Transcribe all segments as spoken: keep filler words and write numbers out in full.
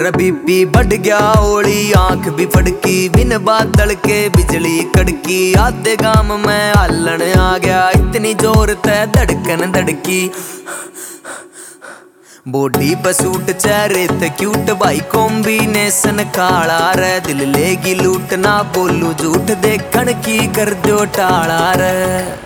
रे बीपी बढ़ गया ओली आंख भी फड़की बिन बादल के बिजली कड़की आधे गाम में हालन आ गया इतनी जोर ते धड़कन धड़की बॉडी पे सूट चेहरे ते क्यूट भाई कॉम्बिनेशन काला रे दिल लेगी लूट ना बोलू झूठ देखन की कर दो टाला रे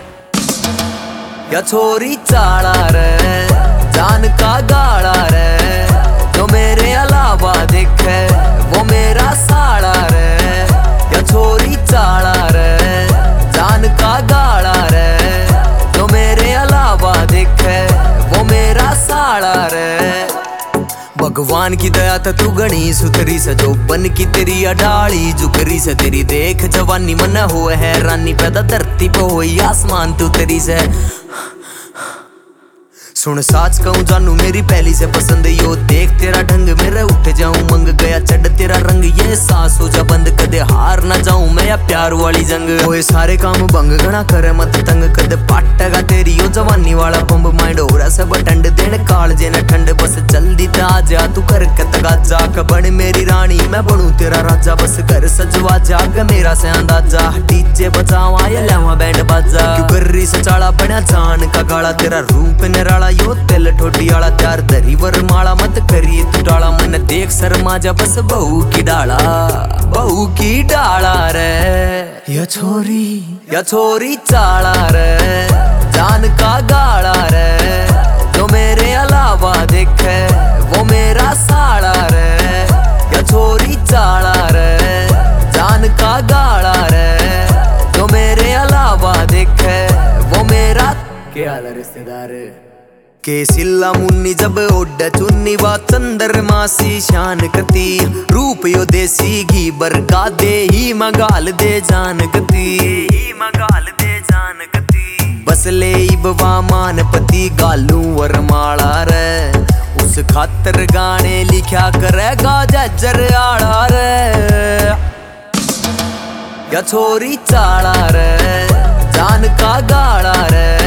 या छोरी चाला रे जान का गाला रे जो मेरे अलावा देखे वो मेरा साला रे या छोरी चाला रे जान का गाला रे जो मेरे अलावा देखे वो मेरा साला रे भगवान की दया था तू गणी सुतरी से जो बन की तेरी अडाली जुकरी से तेरी देख जवानी मन हो है रानी पैदा धरती पे हुई आसमान तू तेरी से सुन साच कहूँ जानू मेरी पहली से पसंद यो देख तेरा ढंग मेरे उठ जाऊं मंग गया चढ़ तेरा रंग ये सांस हो जा बंद कदे हार ना जाऊं मैं या प्यार वाली जंग ओए सारे काम भंग घना करे मत तंग कदे पाटेगा तेरी यो जवानी वाला पंप माइंड हो रहा सब ठंड देने काल जे न ठंड बस जल्दी ते आ जा तू कर कतगा जा बन मेरी रानी मैं बनूं तेरा राजा बस कर सजवा जाग मेरा से अंदाजा डीजे बजावा या लावा बैंड बाजा क्यों कर रही से चाला बना जान का गाला तेरा रूप निराला यो तेल ठोडी आला त्यार दरी वर माला मत करिए तू डाला मन देख शर्मा जा बस बहू की डाला बहू की डाला रे या छोरी या छोरी चाला रे जान का गाला रे जो मेरे अलावा देखे वो मेरा साला रे या छोरी चाला रे जान का गाला रे जो मेरे अलावा देखे वो मेरा क्या हाल रिश्तेदार के सिल्ला मुन्नी जब ओड्डा चुन्नी वा चंदर मासी शान कती रूप यो देसी घी बरका दे ही मगाल दे जान गती ही मगाल दे जान गती बस ले बवा मान पति गालू वर माला रे उस खातर गाने लिखा करेगा जज्जर आड़ा रे या छोरी चाला रे जान का गाड़ा रे